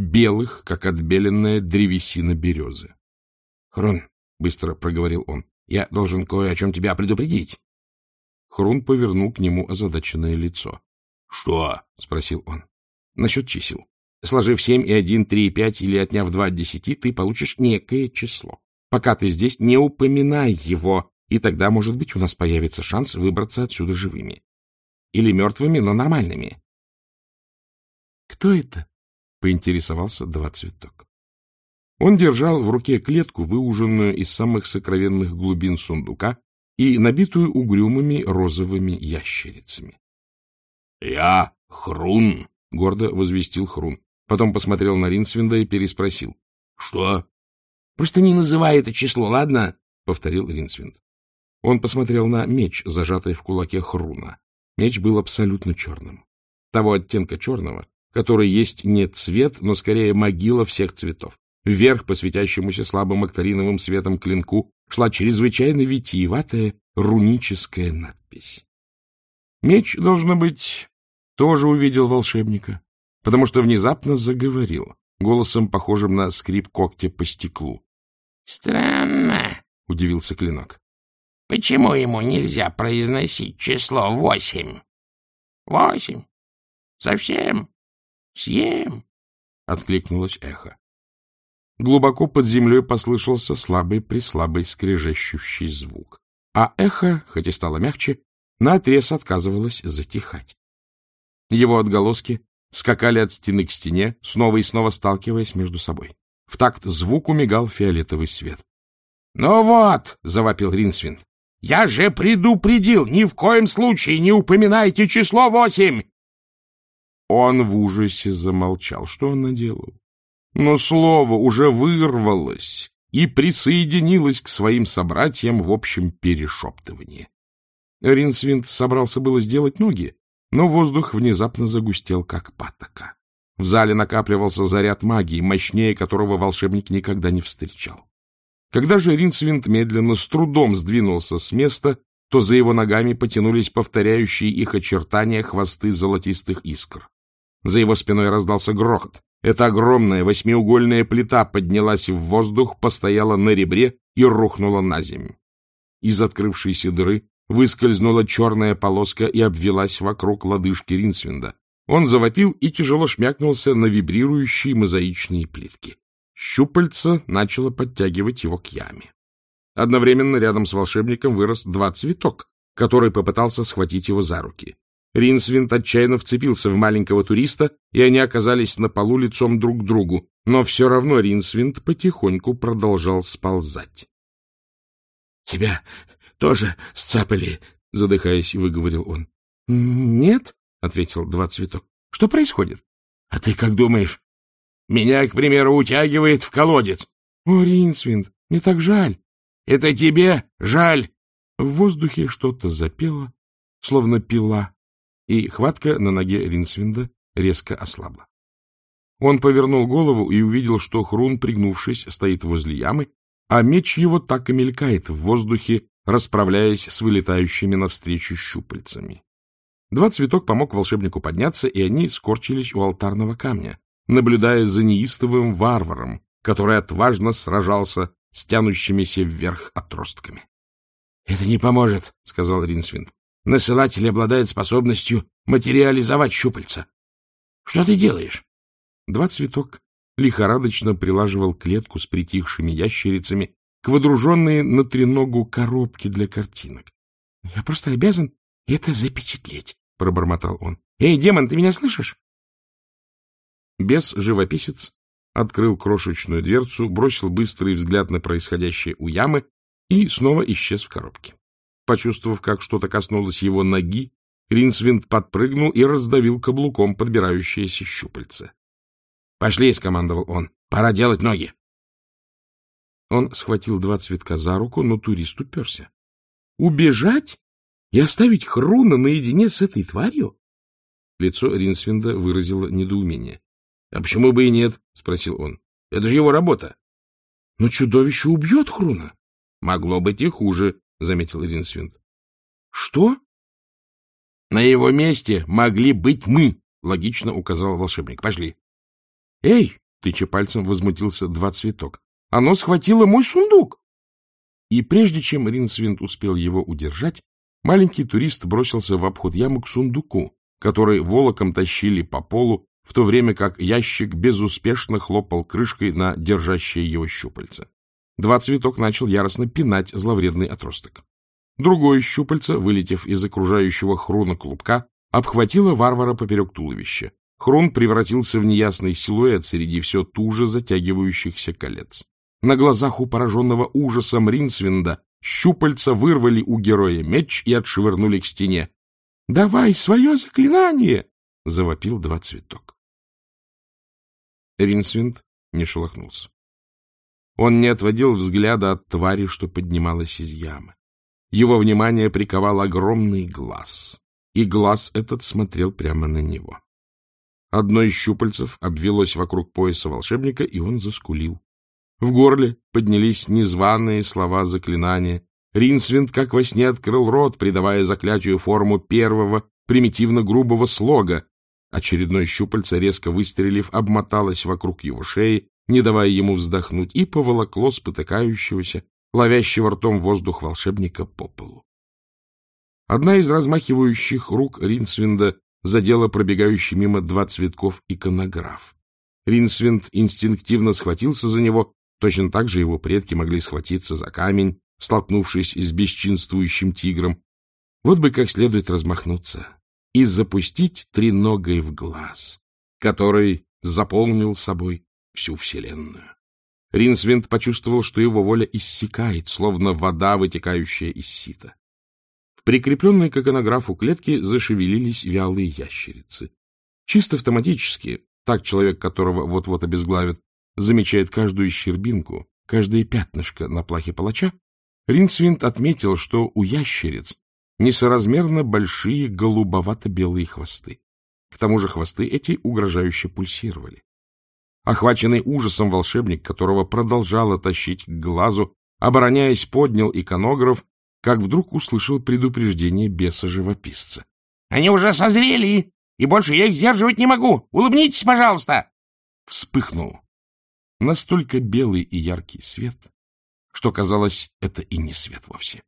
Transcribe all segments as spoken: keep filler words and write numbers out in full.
белых, как отбеленная древесина березы. — Хрун, — быстро проговорил он, — я должен кое о чем тебя предупредить. Хрун повернул к нему озадаченное лицо. — Что? — спросил он. — Насчет чисел. Сложив семь и один, три и пять или отняв два от десяти, ты получишь некое число. Пока ты здесь, не упоминай его, и тогда, может быть, у нас появится шанс выбраться отсюда живыми. Или мертвыми, но нормальными. — Кто это? — поинтересовался Два Цветок. Он держал в руке клетку, выуженную из самых сокровенных глубин сундука и набитую угрюмыми розовыми ящерицами. — Я Хрун, — гордо возвестил Хрун. Потом посмотрел на Ринсвинда и переспросил. — Что? — Просто не называй это число, ладно? — повторил Ринсвинд. Он посмотрел на меч, зажатый в кулаке Хруна. Меч был абсолютно черным. Того оттенка черного, который есть не цвет, но скорее могила всех цветов. Вверх по светящемуся слабым акториновым светом клинку шла чрезвычайно витиеватая руническая надпись. Меч, должно быть, тоже увидел волшебника, потому что внезапно заговорил, голосом, похожим на скрип когтя по стеклу. — Странно, — удивился клинок. — Почему ему нельзя произносить число восемь? — Восемь? Совсем? Съем? — откликнулось эхо. Глубоко под землей послышался слабый-прислабый скрежещущий звук, а эхо, хоть и стало мягче, наотрез отказывалось затихать. Его отголоски скакали от стены к стене, снова и снова сталкиваясь между собой. В такт звуку мигал фиолетовый свет. — Ну вот, — завопил Ринсвинд, — я же предупредил, ни в коем случае не упоминайте число восемь! Он в ужасе замолчал. Что он наделал? Но слово уже вырвалось и присоединилось к своим собратьям в общем перешептывании. Ринсвинд собрался было сделать ноги, но воздух внезапно загустел, как патока. В зале накапливался заряд магии, мощнее которого волшебник никогда не встречал. Когда же Ринсвинд медленно, с трудом сдвинулся с места, то за его ногами потянулись повторяющие их очертания хвосты золотистых искр. За его спиной раздался грохот. Эта огромная восьмиугольная плита поднялась в воздух, постояла на ребре и рухнула на землю. Из открывшейся дыры выскользнула черная полоска и обвелась вокруг лодыжки Ринсвинда. Он завопил и тяжело шмякнулся на вибрирующие мозаичные плитки. Щупальце начало подтягивать его к яме. Одновременно рядом с волшебником вырос Два Цветок, который попытался схватить его за руки. Ринсвинд отчаянно вцепился в маленького туриста, и они оказались на полу лицом друг к другу, но все равно Ринсвинд потихоньку продолжал сползать. — Тебя тоже сцапали, — задыхаясь, выговорил он. — Нет, — ответил Два Цветок. — Что происходит? — А ты как думаешь? Меня, к примеру, утягивает в колодец. — О, Ринсвинд, мне так жаль. — Это тебе жаль. В воздухе что-то запело, словно пила, и хватка на ноге Ринсвинда резко ослабла. Он повернул голову и увидел, что Хрун, пригнувшись, стоит возле ямы, а меч его так и мелькает в воздухе, расправляясь с вылетающими навстречу щупальцами. Два Цветок помог волшебнику подняться, и они скорчились у алтарного камня, наблюдая за неистовым варваром, который отважно сражался с тянущимися вверх отростками. — Это не поможет, — сказал Ринсвинд. — Насылатель обладает способностью материализовать щупальца. — Что ты делаешь? Два Цветок лихорадочно прилаживал клетку с притихшими ящерицами к водруженной на треногу коробке для картинок. — Я просто обязан это запечатлеть, — пробормотал он. — Эй, демон, ты меня слышишь? Бес-живописец открыл крошечную дверцу, бросил быстрый взгляд на происходящее у ямы и снова исчез в коробке. Почувствовав, как что-то коснулось его ноги, Ринсвинд подпрыгнул и раздавил каблуком подбирающееся щупальце. — Пошли, — скомандовал он, — пора делать ноги. Он схватил Два Цветка за руку, но турист уперся. — Убежать и оставить Хруна наедине с этой тварью? Лицо Ринсвинда выразило недоумение. — А почему бы и нет? — спросил он. — Это же его работа. — Но чудовище убьет Хруна. — Могло быть и хуже, — заметил Ринсвинд. — Что? — На его месте могли быть мы, — логично указал волшебник. — Пошли. — Эй, тыча пальцем, возмутился Два Цветок. — Оно схватило мой сундук! И прежде чем Ринсвинд успел его удержать, маленький турист бросился в обход ямы к сундуку, который волоком тащили по полу, в то время как ящик безуспешно хлопал крышкой на держащее его щупальце. Два Цветок начал яростно пинать зловредный отросток. Другое щупальце, вылетев из окружающего Хруна клубка, обхватило варвара поперек туловища. Хрун превратился в неясный силуэт среди все туже затягивающихся колец. На глазах у пораженного ужасом Ринсвинда щупальца вырвали у героя меч и отшвырнули к стене. — Давай свое заклинание! — завопил Два Цветок. Ринсвинд не шелохнулся. Он не отводил взгляда от твари, что поднималась из ямы. Его внимание приковал огромный глаз, и глаз этот смотрел прямо на него. Одно из щупальцев обвелось вокруг пояса волшебника, и он заскулил. В горле поднялись незваные слова заклинания. Ринсвинд, как во сне, открыл рот, придавая заклятию форму первого примитивно-грубого слога. Очередное щупальце, резко выстрелив, обмоталось вокруг его шеи, не давая ему вздохнуть, и поволокло спотыкающегося, ловящего ртом воздух волшебника по полу. Одна из размахивающих рук Ринсвинда задела пробегающий мимо Два Цветков иконограф. Ринсвинд инстинктивно схватился за него, точно так же его предки могли схватиться за камень, столкнувшись с бесчинствующим тигром. Вот бы как следует размахнуться и запустить треногой в глаз, который заполнил собой всю вселенную. Ринсвинд почувствовал, что его воля иссякает, словно вода, вытекающая из сита. В прикрепленной к иконографу клетке зашевелились вялые ящерицы. Чисто автоматически, так человек, которого вот-вот обезглавят, замечает каждую щербинку, каждое пятнышко на плахе палача, Ринсвинд отметил, что у ящериц несоразмерно большие голубовато-белые хвосты. К тому же хвосты эти угрожающе пульсировали. Охваченный ужасом волшебник, которого продолжало тащить к глазу, обороняясь, поднял иконограф, как вдруг услышал предупреждение беса-живописца. — Они уже созрели, и больше я их сдерживать не могу. Улыбнитесь, пожалуйста! Вспыхнул настолько белый и яркий свет, что, казалось, это и не свет вовсе.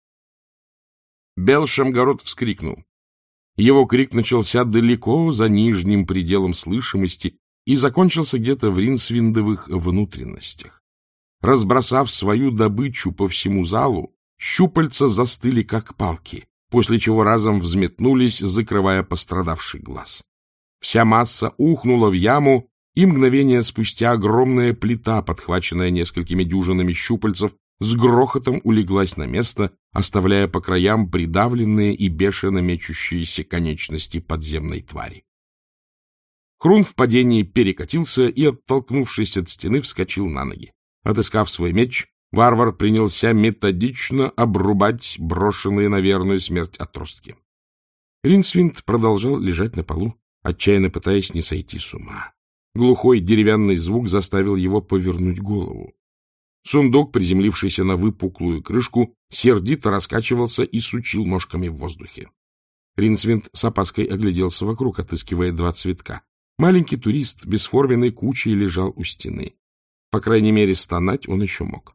Бел-Шамгарот вскрикнул. Его крик начался далеко за нижним пределом слышимости и закончился где-то в ринсвиндовых внутренностях. Разбросав свою добычу по всему залу, щупальца застыли, как палки, после чего разом взметнулись, закрывая пострадавший глаз. Вся масса ухнула в яму, и мгновение спустя огромная плита, подхваченная несколькими дюжинами щупальцев, с грохотом улеглась на место, оставляя по краям придавленные и бешено мечущиеся конечности подземной твари. Хрун в падении перекатился и, оттолкнувшись от стены, вскочил на ноги. Отыскав свой меч, варвар принялся методично обрубать брошенные на верную смерть отростки. Ринсвинд продолжал лежать на полу, отчаянно пытаясь не сойти с ума. Глухой деревянный звук заставил его повернуть голову. Сундук, приземлившийся на выпуклую крышку, сердито раскачивался и сучил ножками в воздухе. Ринсвинд с опаской огляделся вокруг, отыскивая Два Цветка. Маленький турист бесформенной кучей лежал у стены. По крайней мере, стонать он еще мог.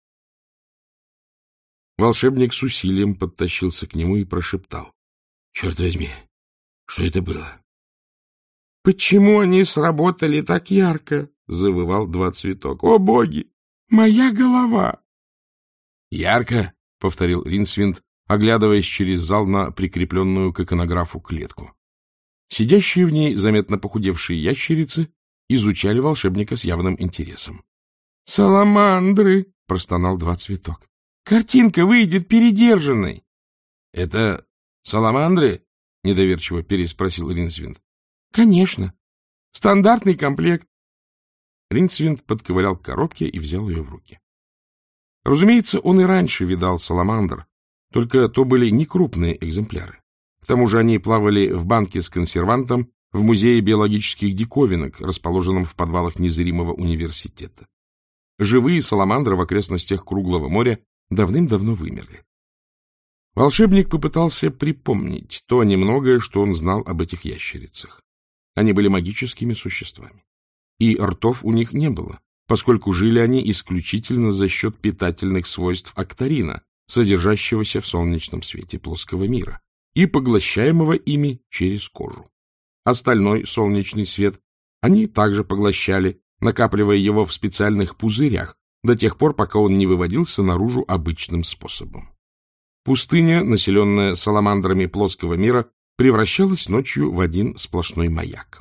Волшебник с усилием подтащился к нему и прошептал: — Черт возьми, что это было? — Почему они сработали так ярко? — завывал Два Цветок. — О, боги! Моя голова! — Ярко, — повторил Ринсвинд, оглядываясь через зал на прикрепленную к иконографу клетку. Сидящие в ней заметно похудевшие ящерицы изучали волшебника с явным интересом. — Саламандры! — простонал Два Цветок. — Картинка выйдет передержанной. — Это саламандры? — недоверчиво переспросил Ринсвинд. — Конечно. Стандартный комплект. Ринсвинд подковырял к коробке и взял ее в руки. Разумеется, он и раньше видал саламандр, только то были не крупные экземпляры. К тому же они плавали в банке с консервантом в Музее биологических диковинок, расположенном в подвалах незримого университета. Живые саламандры в окрестностях Круглого моря давным-давно вымерли. Волшебник попытался припомнить то немногое, что он знал об этих ящерицах. Они были магическими существами. и ртов у них не было, поскольку жили они исключительно за счет питательных свойств актарина, содержащегося в солнечном свете плоского мира, и поглощаемого ими через кожу. Остальной солнечный свет они также поглощали, накапливая его в специальных пузырях до тех пор, пока он не выводился наружу обычным способом. Пустыня, населенная саламандрами плоского мира, превращалась ночью в один сплошной маяк.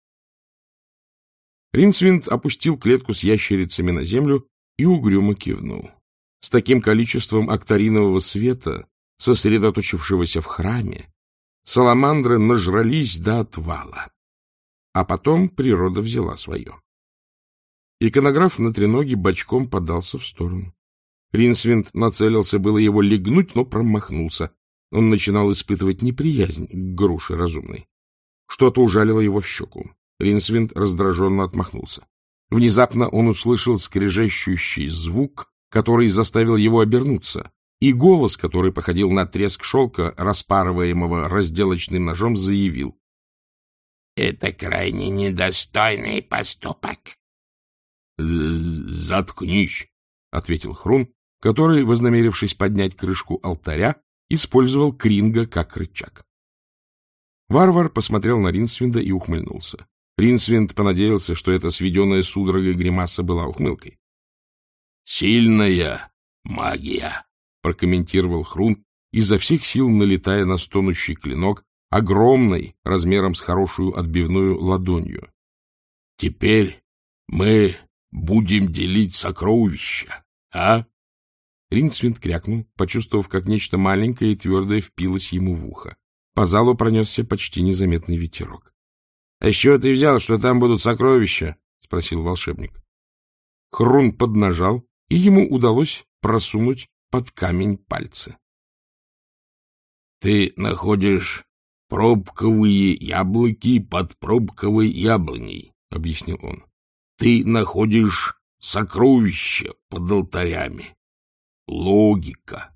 Ринсвинд опустил клетку с ящерицами на землю и угрюмо кивнул. С таким количеством актаринового света, сосредоточившегося в храме, саламандры нажрались до отвала. А потом природа взяла свое. Иконограф на треноге бочком подался в сторону. Ринсвинд нацелился было его легнуть, но промахнулся. Он начинал испытывать неприязнь к груше разумной. Что-то ужалило его в щеку. Ринсвинд раздраженно отмахнулся. Внезапно он услышал скрежещущий звук, который заставил его обернуться, и голос, который походил на треск шелка, распарываемого разделочным ножом, заявил: — Это крайне недостойный поступок. — Заткнись, — ответил Хрун, который, вознамерившись поднять крышку алтаря, использовал кринга как рычаг. Варвар посмотрел на Ринсвинда и ухмыльнулся. Ринсвинд понадеялся, что эта сведенная судорогой гримаса была ухмылкой. — Сильная магия, — прокомментировал Хрун, изо всех сил налетая на стонущий клинок, огромной, размером с хорошую отбивную ладонью. — Теперь мы будем делить сокровища, а? Ринсвинд крякнул, почувствовав, как нечто маленькое и твердое впилось ему в ухо. По залу пронесся почти незаметный ветерок. — А с чего ты взял, что там будут сокровища? — спросил волшебник. Хрун поднажал, и ему удалось просунуть под камень пальцы. — Ты находишь пробковые яблоки под пробковой яблоней, — объяснил он. — Ты находишь сокровища под алтарями. Логика.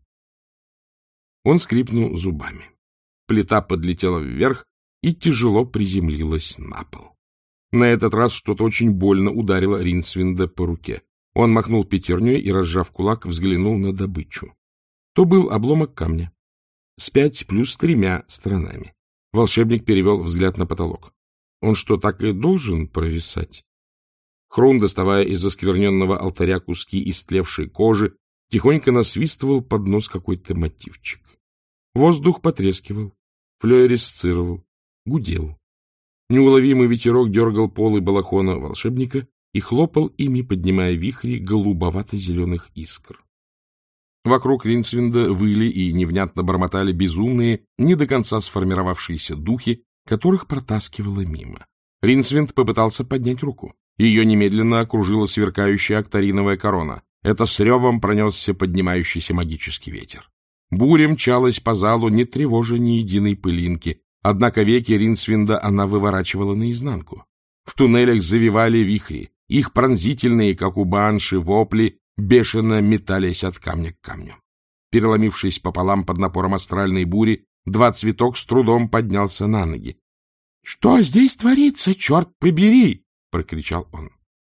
Он скрипнул зубами. Плита подлетела вверх и тяжело приземлилась на пол. На этот раз что-то очень больно ударило Ринсвинда по руке. Он махнул пятерней и, разжав кулак, взглянул на добычу. То был обломок камня с пять плюс тремя сторонами. Волшебник перевел взгляд на потолок. Он что, так и должен провисать? Хрун, доставая из оскверненного алтаря куски истлевшей кожи, тихонько насвистывал под нос какой-то мотивчик. Воздух потрескивал, флюоресцировал, гудел. Неуловимый ветерок дергал полы балахона волшебника и хлопал ими, поднимая вихри голубовато-зеленых искр. Вокруг Ринсвинда выли и невнятно бормотали безумные, не до конца сформировавшиеся духи, которых протаскивало мимо. Ринсвинд попытался поднять руку. Ее немедленно окружила сверкающая актариновая корона. Это с ревом пронесся поднимающийся магический ветер. Буря мчалась по залу, не тревожа ни единой пылинки, однако веки Ринсвинда она выворачивала наизнанку. В туннелях завивали вихри, их пронзительные, как у банши, вопли бешено метались от камня к камню. Переломившись пополам под напором астральной бури, Два Цветок с трудом поднялся на ноги. — Что здесь творится, черт побери! — прокричал он.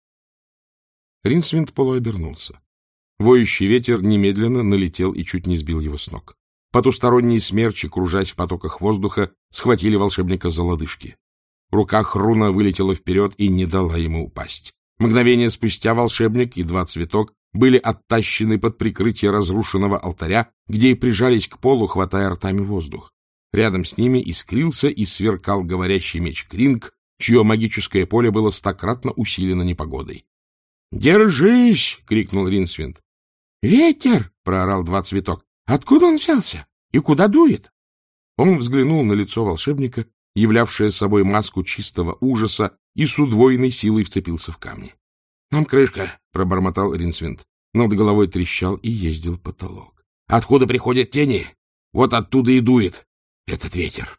Ринсвинд полуобернулся. Воющий ветер немедленно налетел и чуть не сбил его с ног. Потусторонние смерчи, кружась в потоках воздуха, схватили волшебника за лодыжки. Рука Хруна вылетела вперед и не дала ему упасть. Мгновение спустя волшебник и Два Цветок были оттащены под прикрытие разрушенного алтаря, где и прижались к полу, хватая ртами воздух. Рядом с ними искрился и сверкал говорящий меч Кринг, чье магическое поле было стократно усилено непогодой. «Держись!» — крикнул Ринсвинд. «Ветер!» — проорал Два Цветок. «Откуда он взялся? И куда дует?» Он взглянул на лицо волшебника, являвшее собой маску чистого ужаса, и с удвоенной силой вцепился в камни. — Нам крышка! — пробормотал Ринсвинд. Над головой трещал и ездил потолок. — Откуда приходят тени? Вот оттуда и дует этот ветер.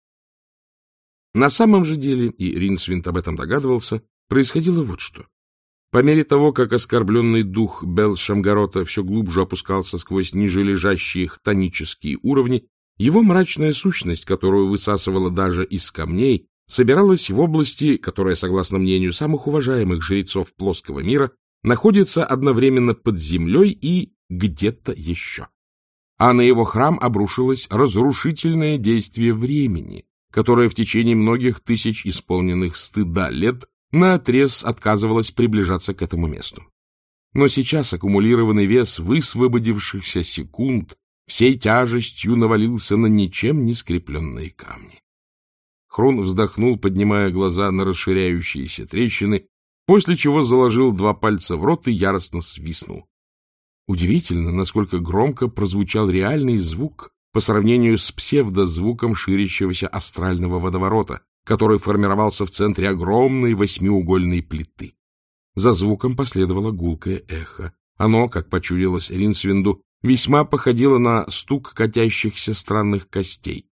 На самом же деле, и Ринсвинд об этом догадывался, происходило вот что. По мере того, как оскорбленный дух Бел-Шамгарота все глубже опускался сквозь ниже лежащие хтонические уровни, его мрачная сущность, которую высасывала даже из камней, собиралась в области, которая, согласно мнению самых уважаемых жрецов плоского мира, находится одновременно под землей и где-то еще. А на его храм обрушилось разрушительное действие времени, которое в течение многих тысяч исполненных стыда лет наотрез отказывалось приближаться к этому месту. Но сейчас аккумулированный вес высвободившихся секунд всей тяжестью навалился на ничем не скрепленные камни. Хрун вздохнул, поднимая глаза на расширяющиеся трещины, после чего заложил два пальца в рот и яростно свистнул. Удивительно, насколько громко прозвучал реальный звук по сравнению с псевдозвуком ширящегося астрального водоворота, который формировался в центре огромной восьмиугольной плиты. За звуком последовало гулкое эхо. Оно, как почудилось Ринсвинду, весьма походило на стук катящихся странных костей,